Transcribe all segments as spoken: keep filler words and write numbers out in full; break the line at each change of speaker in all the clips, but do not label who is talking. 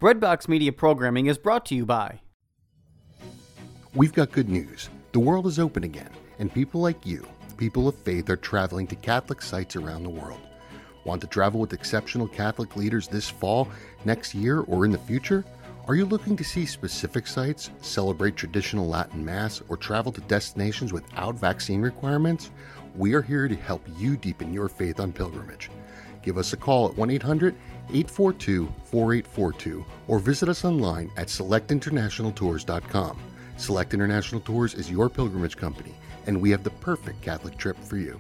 Breadbox Media Programming is brought to you by...
We've got good news. The world is open again, and people like you, people of faith, are traveling to Catholic sites around the world. Want to travel with exceptional Catholic leaders this fall, next year, or in the future? Are you looking to see specific sites, celebrate traditional Latin Mass, or travel to destinations without vaccine requirements? We are here to help you deepen your faith on pilgrimage. Give us a call at one eight hundred, eight four two, four eight four two or visit us online at select international tours dot com. Select International Tours is your pilgrimage company, and we have the perfect Catholic trip for you.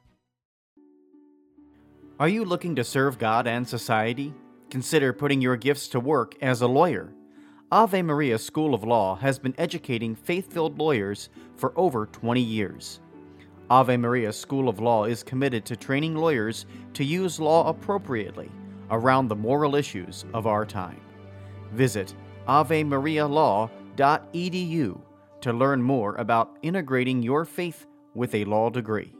Are you looking to serve God and society? Consider putting your gifts to work as a lawyer. Ave Maria School of Law has been educating faith-filled lawyers for over twenty years. Ave Maria School of Law is committed to training lawyers to use law appropriately around the moral issues of our time. Visit ave maria law dot e d u to learn more about integrating your faith with a law degree.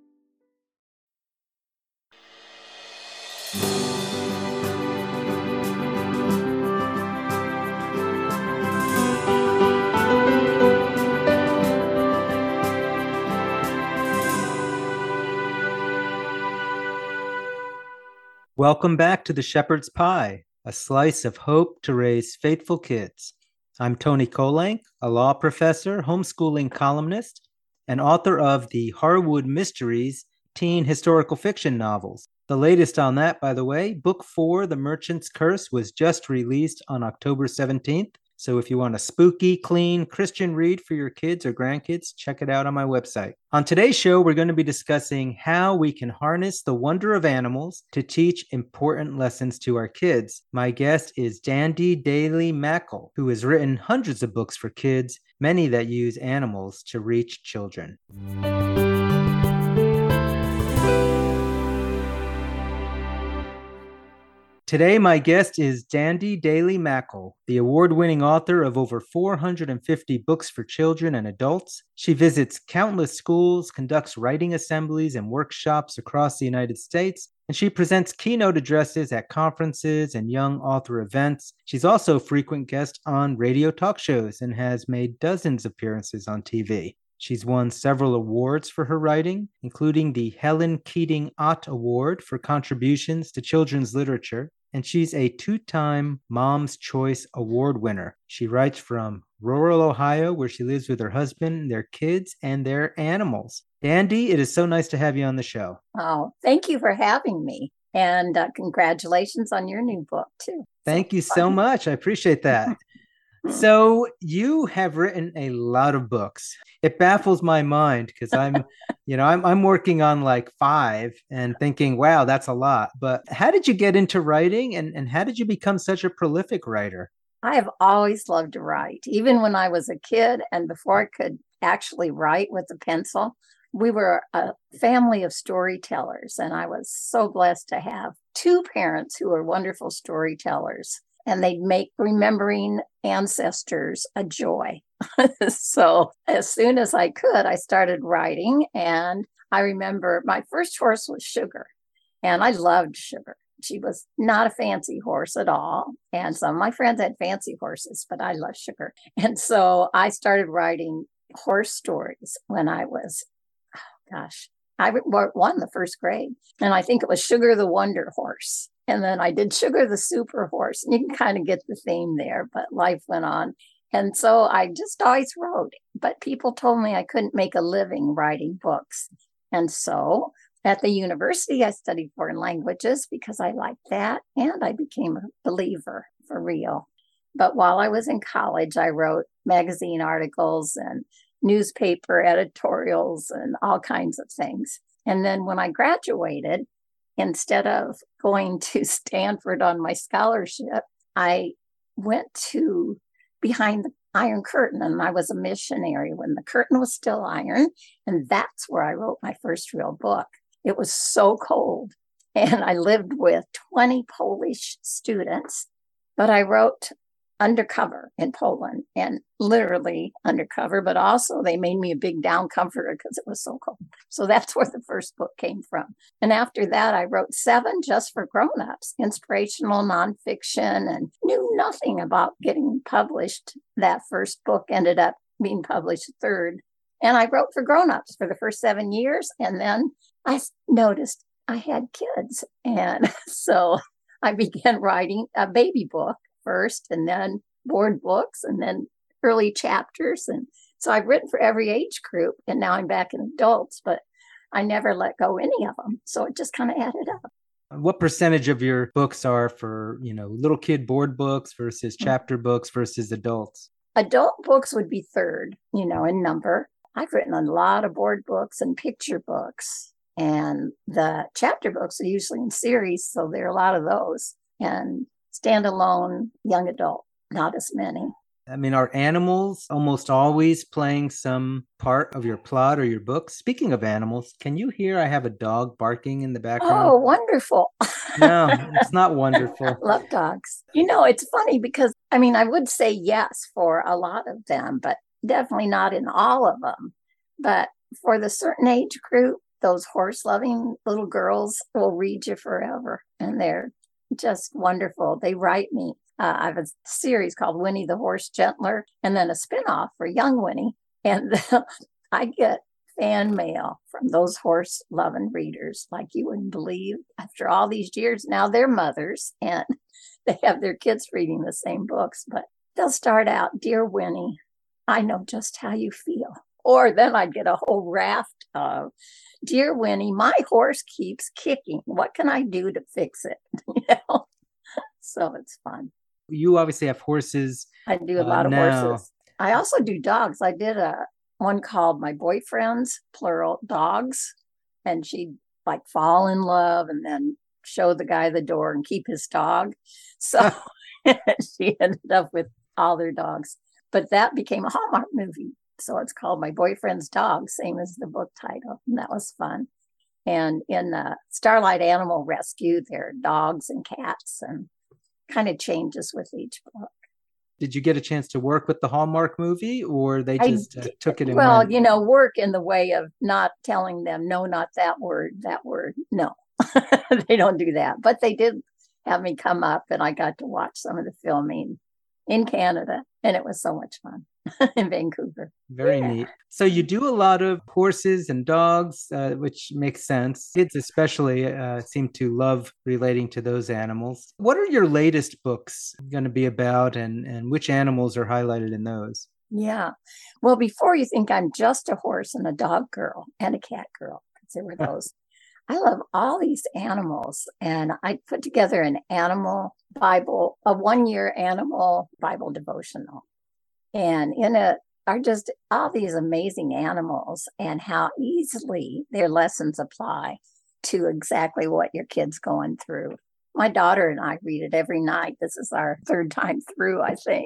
Welcome back to the Shepherd's Pie, a slice of hope to raise faithful kids. I'm Tony Kolank, a law professor, homeschooling columnist, and author of the Harwood Mysteries teen historical fiction novels. The latest on that, by the way, Book four, The Merchant's Curse, was just released on October seventeenth. So if you want a spooky, clean Christian read for your kids or grandkids, check it out on my website. On today's show, we're going to be discussing how we can harness the wonder of animals to teach important lessons to our kids. My guest is Dandy Daly Mackle, who has written hundreds of books for kids, many that use animals to reach children. Today, my guest is Dandy Daly Mackle, the award-winning author of over four hundred fifty books for children and adults. She visits countless schools, conducts writing assemblies and workshops across the United States, and she presents keynote addresses at conferences and young author events. She's also a frequent guest on radio talk shows and has made dozens of appearances on T V. She's won several awards for her writing, including the Helen Keating Ott Award for contributions to children's literature, and she's a two-time Mom's Choice Award winner. She writes from rural Ohio, where she lives with her husband, their kids, and their animals. Dandy, it is so nice to have you on the show.
Oh, thank you for having me. And uh, congratulations on your new book, too.
Thank
so
you
fun.
so much. I appreciate that. So you have written a lot of books. It baffles my mind because I'm, you know, I'm I'm working on like five and thinking, wow, that's a lot. But how did you get into writing, and, and how did you become such a prolific writer?
I have always loved to write, even when I was a kid and before I could actually write with a pencil. We were a family of storytellers, and I was so blessed to have two parents who were wonderful storytellers. And they'd make remembering ancestors a joy. So as soon as I could, I started writing. And I remember my first horse was Sugar. And I loved Sugar. She was not a fancy horse at all. And some of my friends had fancy horses, but I loved Sugar. And so I started writing horse stories when I was, oh gosh, I won the first grade. And I think it was Sugar the Wonder Horse. And then I did Sugar the Super Horse. And you can kind of get the theme there, but life went on. And so I just always wrote. But people told me I couldn't make a living writing books. And so at the university, I studied foreign languages because I liked that. And I became a believer for real. But while I was in college, I wrote magazine articles and newspaper editorials and all kinds of things. And then when I graduated, instead of going to Stanford on my scholarship, I went to behind the Iron Curtain, and I was a missionary when the curtain was still iron. And that's where I wrote my first real book. It was so cold. And I lived with twenty Polish students, but I wrote undercover in Poland, and literally undercover, but also they made me a big down comforter because it was so cold. So that's where the first book came from. And after that, I wrote seven just for grown-ups, inspirational nonfiction, and knew nothing about getting published. That first book ended up being published third. And I wrote for grown-ups for the first seven years. And then I noticed I had kids. And so I began writing a baby book first, and then board books, and then early chapters. And so I've written for every age group, and now I'm back in adults, but I never let go any of them. So it just kind of added up.
What percentage of your books are for, you know, little kid board books versus chapter mm-hmm. books versus adults?
Adult books would be third, you know, in number. I've written a lot of board books and picture books, and the chapter books are usually in series. So there are a lot of those. And standalone young adult, not as many.
I mean, are animals almost always playing some part of your plot or your book? Speaking of animals, can you hear I have a dog barking in the background?
Oh, wonderful.
No, it's not wonderful.
I love dogs. You know, it's funny because, I mean, I would say yes for a lot of them, but definitely not in all of them. But for the certain age group, those horse-loving little girls will read you forever, and they're just wonderful. They write me. Uh, I have a series called Winnie the Horse Gentler, and then a spinoff for Young Winnie. And I get fan mail from those horse-loving readers like you wouldn't believe. After all these years, now they're mothers, and they have their kids reading the same books. But they'll start out, "Dear Winnie, I know just how you feel." Or then I'd get a whole raft of, "Dear Winnie, my horse keeps kicking. What can I do to fix it?" You know? So it's fun.
You obviously have horses.
I do a lot uh, of now. horses. I also do dogs. I did a one called My Boyfriend's, plural, Dogs. And she'd like fall in love and then show the guy the door and keep his dog. So she ended up with all their dogs. But that became a Hallmark movie. So it's called My Boyfriend's Dog, same as the book title. And that was fun. And in uh, Starlight Animal Rescue, there are dogs and cats, and kind of changes with each book.
Did you get a chance to work with the Hallmark movie, or they just uh, took it in?
Well,
went?
you know, work in the way of not telling them, no, not that word, that word. No, they don't do that. But they did have me come up, and I got to watch some of the filming in Canada, and it was so much fun. In Vancouver.
Very yeah. neat. So you do a lot of horses and dogs, uh, which makes sense. Kids especially uh, seem to love relating to those animals. What are your latest books going to be about, and, and which animals are highlighted in those?
Yeah. Well, before you think I'm just a horse and a dog girl and a cat girl, because there were those. I love all these animals, and I put together an animal Bible, a one-year animal Bible devotional. And in it are just all these amazing animals and how easily their lessons apply to exactly what your kid's going through. My daughter and I read it every night. This is our third time through, I think.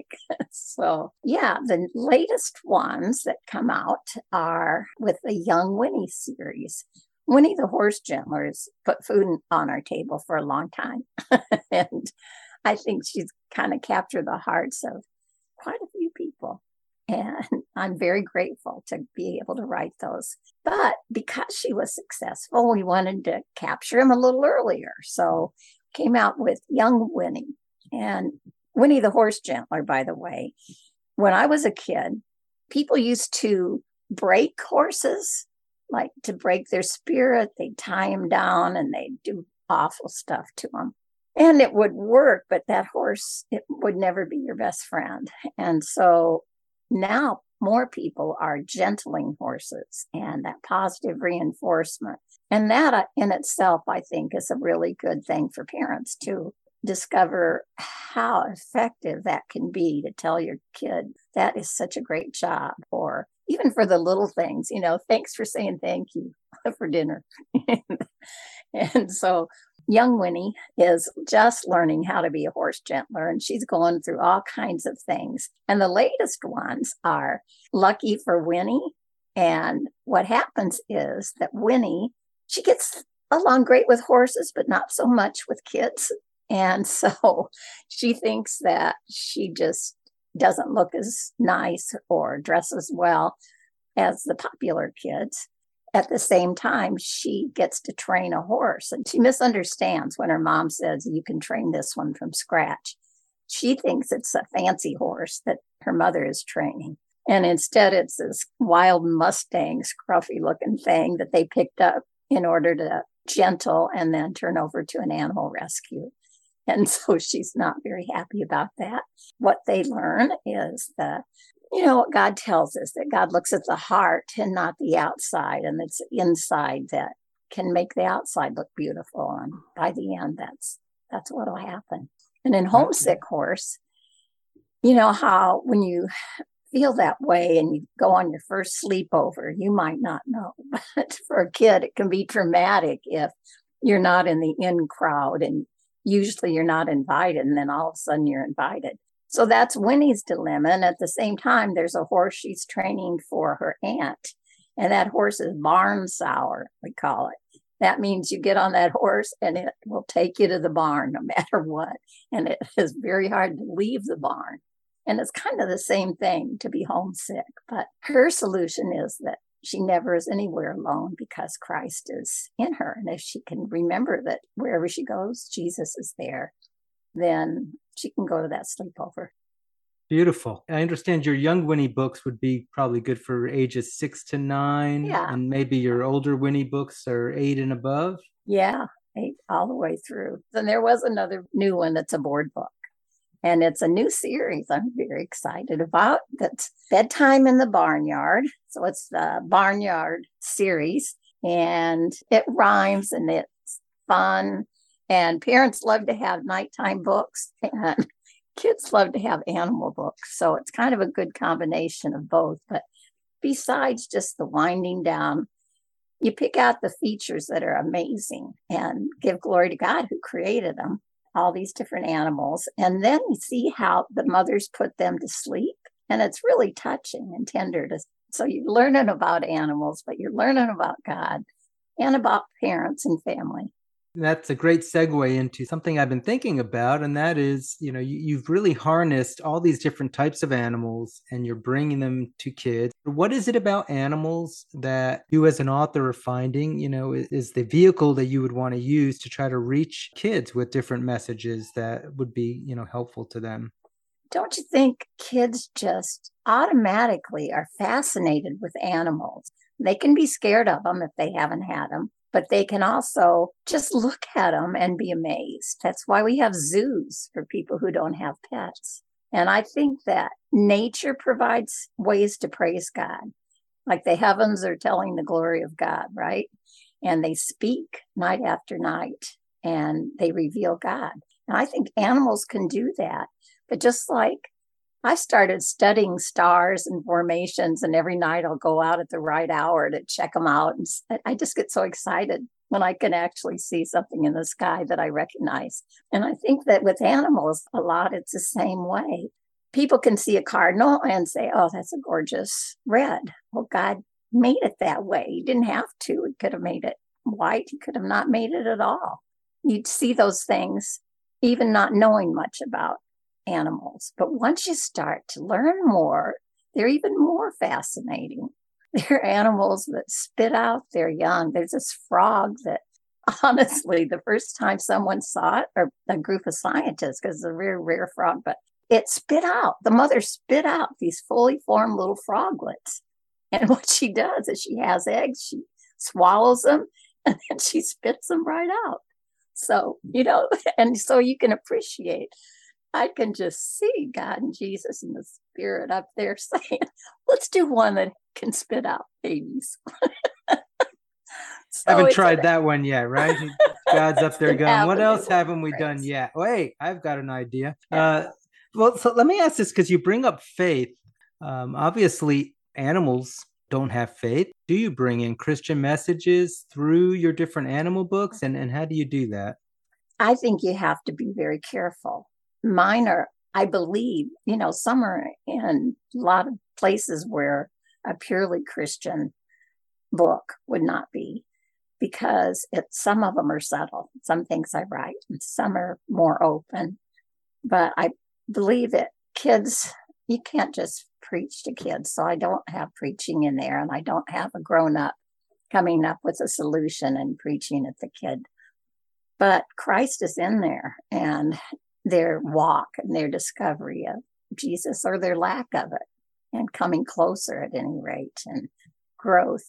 So, yeah, the latest ones that come out are with the Young Winnie series. Winnie the Horse Gentler has put food on our table for a long time. And I think she's kind of captured the hearts of quite a few people. And I'm very grateful to be able to write those. But because she was successful, we wanted to capture him a little earlier. So came out with Young Winnie. And Winnie the Horse Gentler, by the way, when I was a kid, people used to break horses, like to break their spirit. They'd tie him down and they'd do awful stuff to him. And it would work, but that horse, it would never be your best friend. And so now more people are gentling horses, and that positive reinforcement. And that uh, in itself, I think, is a really good thing for parents to discover how effective that can be to tell your kid, that is such a great job. Or even for the little things, you know, thanks for saying thank you for dinner. And so Young Winnie is just learning how to be a horse gentler, and she's going through all kinds of things. And the latest ones are Lucky for Winnie. And what happens is that Winnie, she gets along great with horses, but not so much with kids. And so she thinks that she just doesn't look as nice or dress as well as the popular kids. At the same time, she gets to train a horse, and she misunderstands when her mom says, you can train this one from scratch. She thinks it's a fancy horse that her mother is training. And instead, it's this wild Mustang, scruffy looking thing that they picked up in order to gentle and then turn over to an animal rescue. And so she's not very happy about that. What they learn is the, you know, what God tells us, that God looks at the heart and not the outside. And it's inside that can make the outside look beautiful. And by the end, that's that's what will happen. And in Homesick Horse, you know how when you feel that way and you go on your first sleepover, you might not know, but for a kid, it can be traumatic if you're not in the in crowd, and usually you're not invited, and then all of a sudden you're invited. So that's Winnie's dilemma. And at the same time, there's a horse she's training for her aunt, and that horse is barn sour, we call it. That means you get on that horse and it will take you to the barn no matter what. And it is very hard to leave the barn. And it's kind of the same thing to be homesick. But her solution is that she never is anywhere alone because Christ is in her. And if she can remember that wherever she goes, Jesus is there, then she can go to that sleepover.
Beautiful. I understand your young Winnie books would be probably good for ages six to nine.
Yeah.
And maybe your older Winnie books are eight and above.
Yeah, eight all the way through. Then there was another new one that's a board book. And it's a new series I'm very excited about. That's Bedtime in the Barnyard. So it's the Barnyard series. And it rhymes and it's fun. And parents love to have nighttime books. And kids love to have animal books. So it's kind of a good combination of both. But besides just the winding down, you pick out the features that are amazing and give glory to God who created them, all these different animals. And then you see how the mothers put them to sleep. And it's really touching and tender. To, so you're learning about animals, but you're learning about God and about parents and family.
That's a great segue into something I've been thinking about, and that is, you know, you, you've really harnessed all these different types of animals and you're bringing them to kids. What is it about animals that you as an author are finding, you know, is, is the vehicle that you would want to use to try to reach kids with different messages that would be, you know, helpful to them?
Don't you think kids just automatically are fascinated with animals? They can be scared of them if they haven't had them, but they can also just look at them and be amazed. That's why we have zoos for people who don't have pets. And I think that nature provides ways to praise God. Like the heavens are telling the glory of God, right? And they speak night after night and they reveal God. And I think animals can do that. But just like I started studying stars and formations, and every night I'll go out at the right hour to check them out. And I just get so excited when I can actually see something in the sky that I recognize. And I think that with animals, a lot, it's the same way. People can see a cardinal and say, oh, that's a gorgeous red. Well, God made it that way. He didn't have to. He could have made it white. He could have not made it at all. You'd see those things, even not knowing much about animals. But once you start to learn more, they're even more fascinating. They're animals that spit out their young. There's this frog that, honestly, the first time someone saw it, or a group of scientists, because it's a very rare frog, but it spit out, the mother spit out these fully formed little froglets. And what she does is she has eggs, she swallows them, and then she spits them right out. So, you know, and so you can appreciate, I can just see God and Jesus and the Spirit up there saying, let's do one that can spit out babies. So
haven't tried that one yet, right? God's up there going, what else haven't we
praise.
done yet? Wait, I've got an idea. Yeah. Uh, well, so let me ask this, because you bring up faith. Um, obviously, animals don't have faith. Do you bring in Christian messages through your different animal books? And, and how do you do that?
I think you have to be very careful. Mine are, I believe, you know, some are in a lot of places where a purely Christian book would not be. because it, some of them are subtle. Some things I write, and some are more open. But I believe that kids, you can't just preach to kids. So I don't have preaching in there, and I don't have a grown-up coming up with a solution and preaching at the kid. But Christ is in there, and their walk and their discovery of Jesus, or their lack of it, and coming closer at any rate, and growth.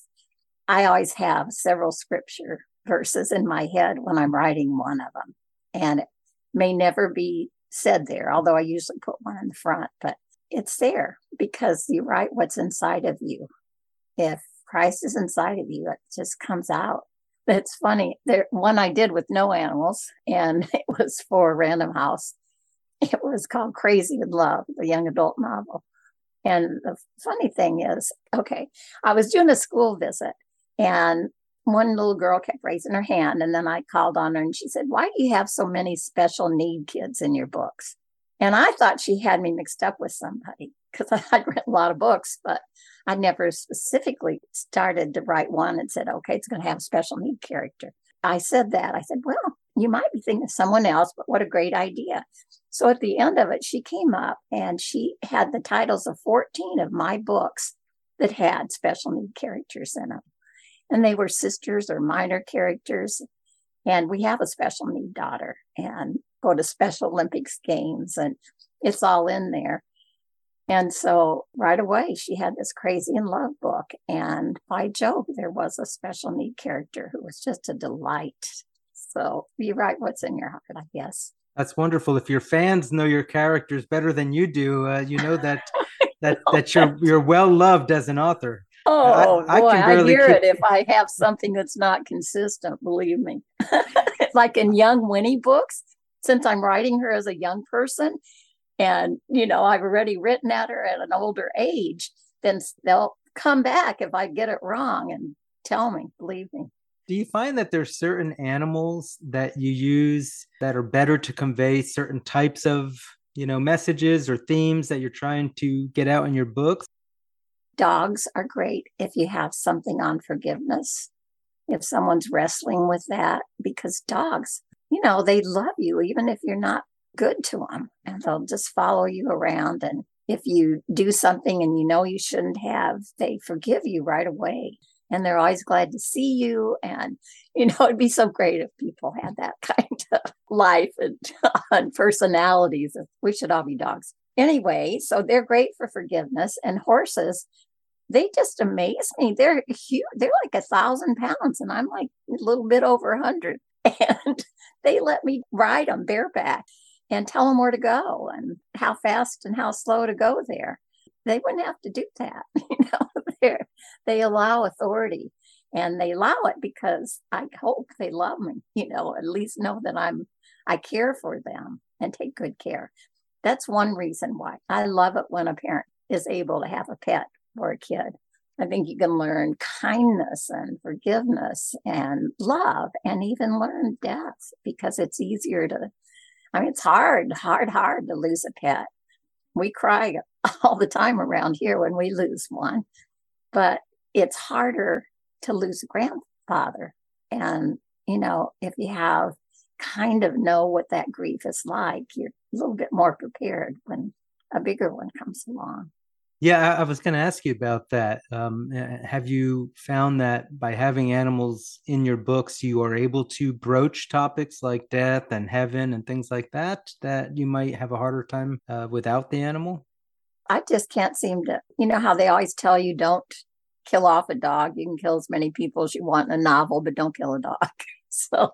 I always have several scripture verses in my head when I'm writing one of them, and it may never be said there, although I usually put one in the front, but it's there because you write what's inside of you. If Christ is inside of you, it just comes out. But it's funny, there one I did with no animals, and it was for Random House. It was called Crazy in Love, the young adult novel. And the funny thing is, okay, I was doing a school visit, and one little girl kept raising her hand, and then I called on her, and she said, "Why do you have so many special need kids in your books?" And I thought she had me mixed up with somebody, because I'd read a lot of books, but I never specifically started to write one and said, okay, it's going to have a special need character. I said that. I said, well, you might be thinking of someone else, but what a great idea. So at the end of it, she came up and she had the titles of fourteen of my books that had special need characters in them. And they were sisters or minor characters. And we have a special need daughter and go to Special Olympics games, and it's all in there. And so right away, she had this Crazy in Love book. And by Job, there was a special need character who was just a delight. So you write what's in your heart, I guess.
That's wonderful. If your fans know your characters better than you do, uh, you know that that know. that you're you're well loved as an author.
Oh, I, boy, I, I hear
keep...
it if I have something that's not consistent, believe me. Like in Young Winnie books, since I'm writing her as a young person, and, you know, I've already written at her at an older age, then they'll come back if I get it wrong and tell me, believe me.
Do you find that there's certain animals that you use that are better to convey certain types of, you know, messages or themes that you're trying to get out in your books?
Dogs are great if you have something on forgiveness, if someone's wrestling with that, because dogs, you know, they love you even if you're not good to them, and they'll just follow you around. And if you do something and you know you shouldn't have, they forgive you right away. And they're always glad to see you. And, you know, it'd be so great if people had that kind of life and, and personalities. We should all be dogs. Anyway, so they're great for forgiveness. And horses, they just amaze me. They're huge. They're like a thousand pounds, and I'm like a little bit over a hundred. And they let me ride them bareback and tell them where to go and how fast and how slow to go there. They wouldn't have to do that. You know, They're, they allow authority, and they allow it because I hope they love me, you know, at least know that I'm, I care for them and take good care. That's one reason why I love it when a parent is able to have a pet or a kid. I think you can learn kindness and forgiveness and love, and even learn death, because it's easier to, I mean, it's hard, hard, hard to lose a pet. We cry all the time around here when we lose one, but it's harder to lose a grandfather. And, you know, if you have kind of know what that grief is like, you're a little bit more prepared when a bigger one comes along.
Yeah, I, I was going to ask you about that. Um, have you found that by having animals in your books, you are able to broach topics like death and heaven and things like that, that you might have a harder time uh, without the animal?
I just can't seem to, you know how they always tell you don't kill off a dog. You can kill as many people as you want in a novel, but don't kill a dog. So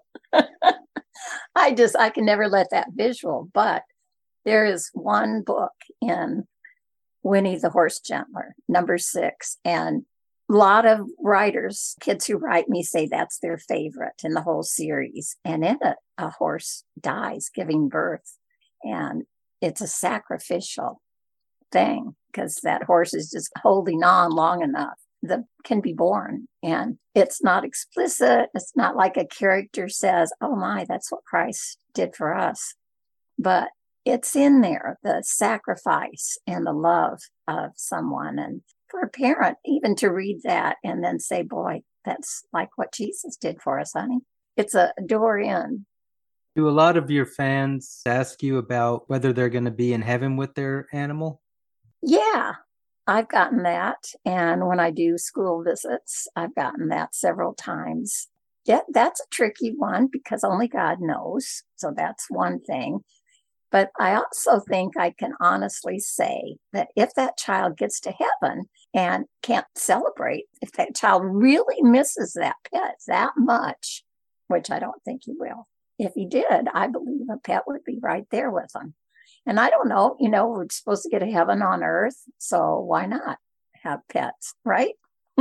I just, I can never let that visual. But there is one book in Winnie the Horse Gentler, number six. And a lot of writers, kids who write me, say that's their favorite in the whole series. And in it, a horse dies giving birth. And it's a sacrificial thing, because that horse is just holding on long enough that can be born. And it's not explicit. It's not like a character says, oh my, that's what Christ did for us. But it's in there, the sacrifice and the love of someone. And for a parent, even to read that and then say, boy, That's like what Jesus did for us, honey. It's a door in.
Do a lot of your fans ask you about whether they're going to be in heaven with their animal?
Yeah, I've gotten that. And when I do school visits, I've gotten that several times. Yeah, that's a tricky one because only God knows. So that's one thing. But I also think I can honestly say that if that child gets to heaven and can't celebrate, if that child really misses that pet that much, which I don't think he will, if he did, I believe a pet would be right there with him. And I don't know, you know, we're supposed to get to heaven on earth. So why not have pets, right?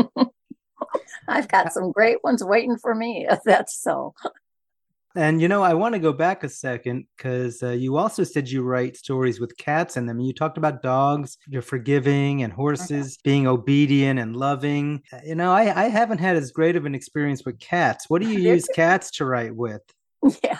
I've got some great ones waiting for me if that's so.
And, you know, I want to go back a second because uh, you also said you write stories with cats in them. You talked about dogs, you're forgiving, and horses being obedient and loving. Uh, You know, I, I haven't had as great of an experience with cats. What do you
They're
use cats to write with?
Yeah.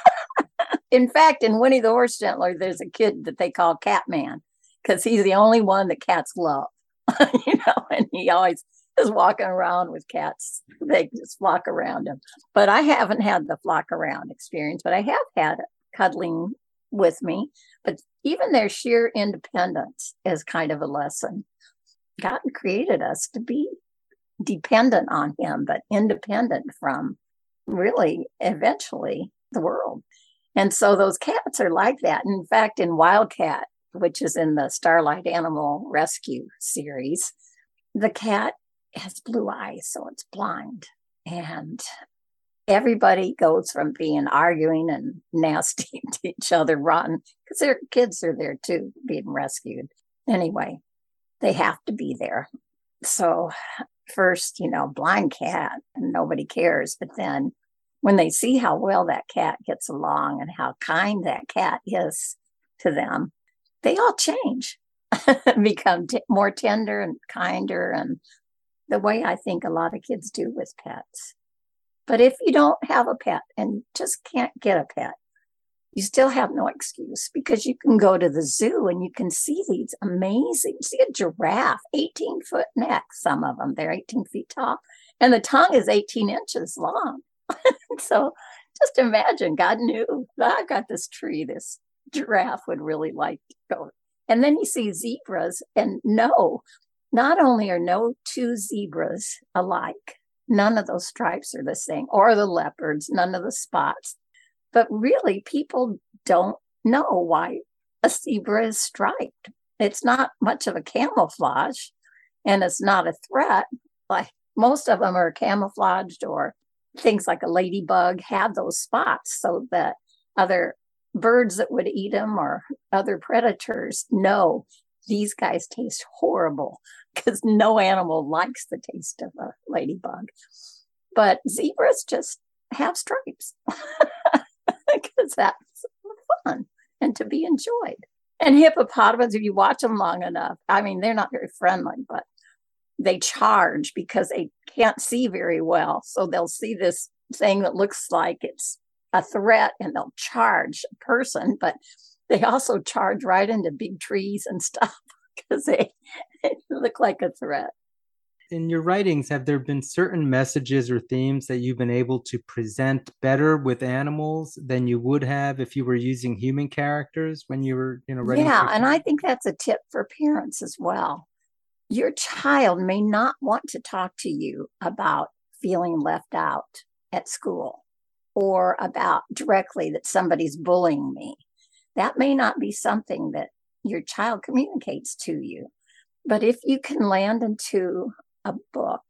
In fact, in Winnie the Horse Gentler, there's a kid that they call Catman because he's the only one that cats love, you know, and he always is walking around with cats. They just flock around him. But I haven't had the flock around experience, but I have had cuddling with me. But even their sheer independence is kind of a lesson. God created us to be dependent on him, but independent from really eventually the world. And so those cats are like that. In fact, in Wildcat, which is in the Starlight Animal Rescue series, the cat has blue eyes, so it's blind. And everybody goes from being arguing and nasty to each other, rotten, because their kids are there too, being rescued. Anyway, they have to be there. So first, you know, blind cat, and nobody cares. But then when they see how well that cat gets along and how kind that cat is to them, they all change, become t- more tender and kinder, and the way I think a lot of kids do with pets. But if you don't have a pet and just can't get a pet, you still have no excuse because you can go to the zoo and you can see these amazing, see a giraffe, eighteen foot neck, some of them, they're eighteen feet tall, and the tongue is eighteen inches long. So just imagine, God knew I've got this tree, this giraffe would really like to go. And then you see zebras, and no, not only are no two zebras alike, none of those stripes are the same, or the leopards, none of the spots. But really, people don't know why a zebra is striped. It's not much of a camouflage, and it's not a threat. Like most of them are camouflaged, or things like a ladybug have those spots so that other birds that would eat them or other predators know these guys taste horrible because no animal likes the taste of a ladybug. But zebras just have stripes because that's fun and to be enjoyed. And hippopotamus, if you watch them long enough, I mean, they're not very friendly, but they charge because they can't see very well. So they'll see this thing that looks like it's a threat and they'll charge a person, but they also charge right into big trees and stuff because they, they look like a threat.
In your writings, have there been certain messages or themes that you've been able to present better with animals than you would have if you were using human characters when you were, you know, writing?
Yeah, and I think that's a tip for parents as well. Your child may not want to talk to you about feeling left out at school or about directly that somebody's bullying me. That may not be something that your child communicates to you. But if you can land into a book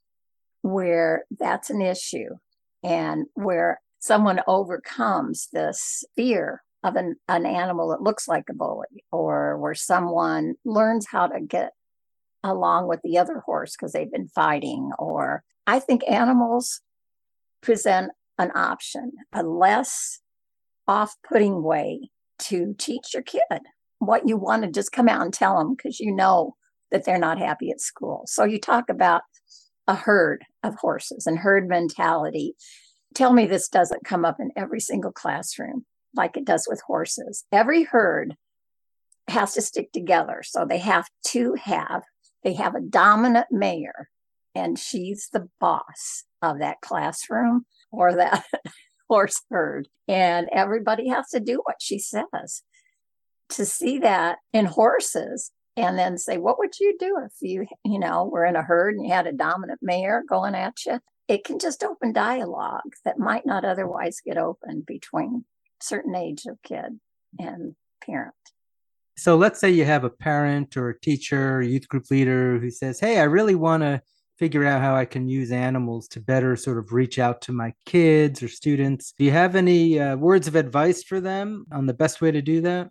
where that's an issue and where someone overcomes this fear of an, an animal that looks like a bully, or where someone learns how to get along with the other horse because they've been fighting, or I think animals present an option, a less off-putting way to teach your kid what you want to just come out and tell them because you know that they're not happy at school. So you talk about a herd of horses and herd mentality. Tell me this doesn't come up in every single classroom like it does with horses. Every herd has to stick together. So they have to have, they have a dominant mayor and she's the boss of that classroom or that horse herd. And everybody has to do what she says. To see that in horses and then say, what would you do if you, you know, were in a herd and you had a dominant mare going at you? It can just open dialogue that might not otherwise get open between certain age of kid and parent.
So let's say you have a parent or a teacher, or youth group leader who says, hey, I really want to figure out how I can use animals to better sort of reach out to my kids or students. Do you have any uh, words of advice for them on the best way to do that?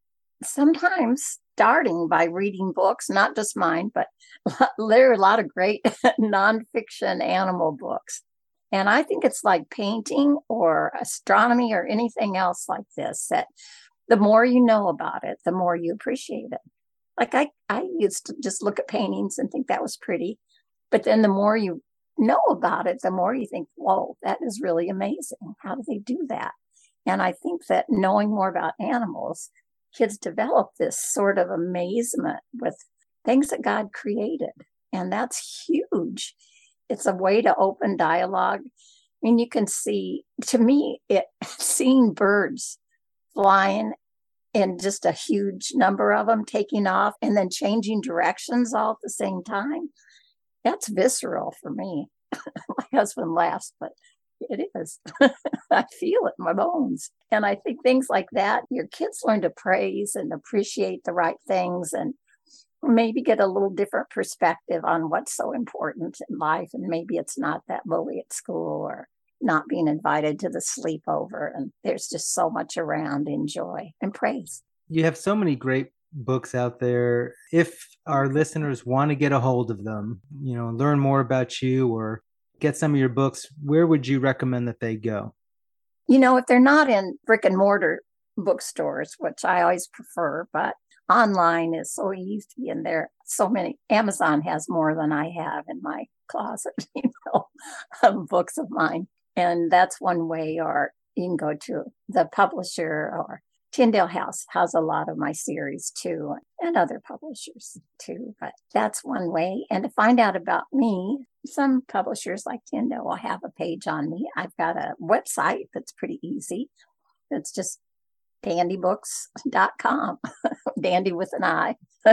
Sometimes starting by reading books, not just mine, but there are a lot of great nonfiction animal books. And I think it's like painting or astronomy or anything else like this, that the more you know about it, the more you appreciate it. Like I, I used to just look at paintings and think that was pretty. But then the more you know about it, the more you think, whoa, that is really amazing. How do they do that? And I think that knowing more about animals, kids develop this sort of amazement with things that God created. And that's huge. It's a way to open dialogue. I mean, you can see, to me, it seeing birds flying in just a huge number of them taking off and then changing directions all at the same time. That's visceral for me. My husband laughs, but it is. I feel it in my bones. And I think things like that, your kids learn to praise and appreciate the right things and maybe get a little different perspective on what's so important in life. And maybe it's not that bully at school or not being invited to the sleepover. And there's just so much around enjoy and praise.
You have so many great books out there. If our listeners want to get a hold of them, you know, learn more about you or get some of your books, where would you recommend that they go?
You know, if they're not in brick and mortar bookstores, which I always prefer, but online is so easy and there so many. Amazon has more than I have in my closet, you know, of books of mine. And that's one way, or you can go to the publisher, or Tyndale House has a lot of my series too, and other publishers too. But that's one way. And to find out about me, some publishers like Tyndale will have a page on me. I've got a website that's pretty easy. It's just dandy books dot com, dandy with an I.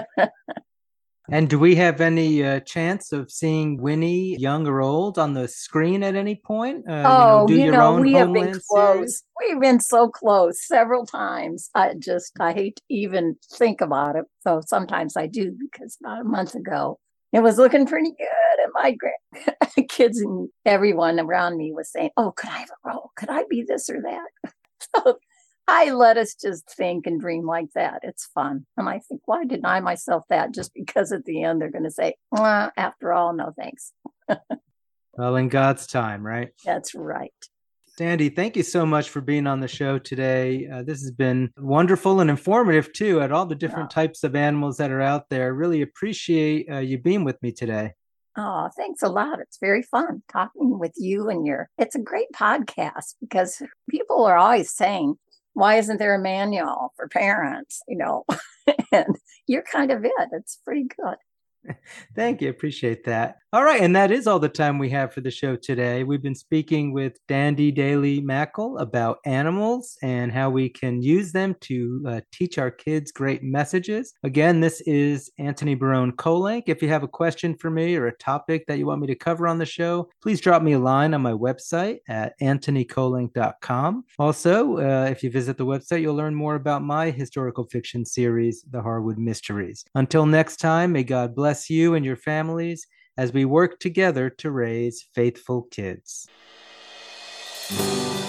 And do we have any uh, chance of seeing Winnie, young or old, on the screen at any point? Uh,
oh,
you know, do
you
your
know,
own
we have been
Homeland
close.
series?
We've been so close several times. I just, I hate to even think about it. So sometimes I do, because about a month ago, it was looking pretty good. And my grand- kids and everyone around me was saying, oh, could I have a role? Could I be this or that? So I let us just think and dream like that. It's fun. And I think, why deny myself that just because at the end they're going to say, well, after all, no thanks.
Well, in God's time, right?
That's right.
Dandy, thank you so much for being on the show today. Uh, this has been wonderful and informative, too, at all the different
Yeah.
types of animals that are out there. Really appreciate uh, you being with me today.
Oh, thanks a lot. It's very fun talking with you and your, it's a great podcast, because people are always saying, why isn't there a manual for parents? You know, and you're kind of it. It's pretty good.
Thank you. Appreciate that. All right. And that is all the time we have for the show today. We've been speaking with Dandy Daly Mackle about animals and how we can use them to uh, teach our kids great messages. Again, this is Anthony Barone Kolenc. If you have a question for me or a topic that you want me to cover on the show, please drop me a line on my website at anthony kolenc dot com. Also, uh, if you visit the website, you'll learn more about my historical fiction series, The Harwood Mysteries. Until next time, may God bless you and your families as we work together to raise faithful kids.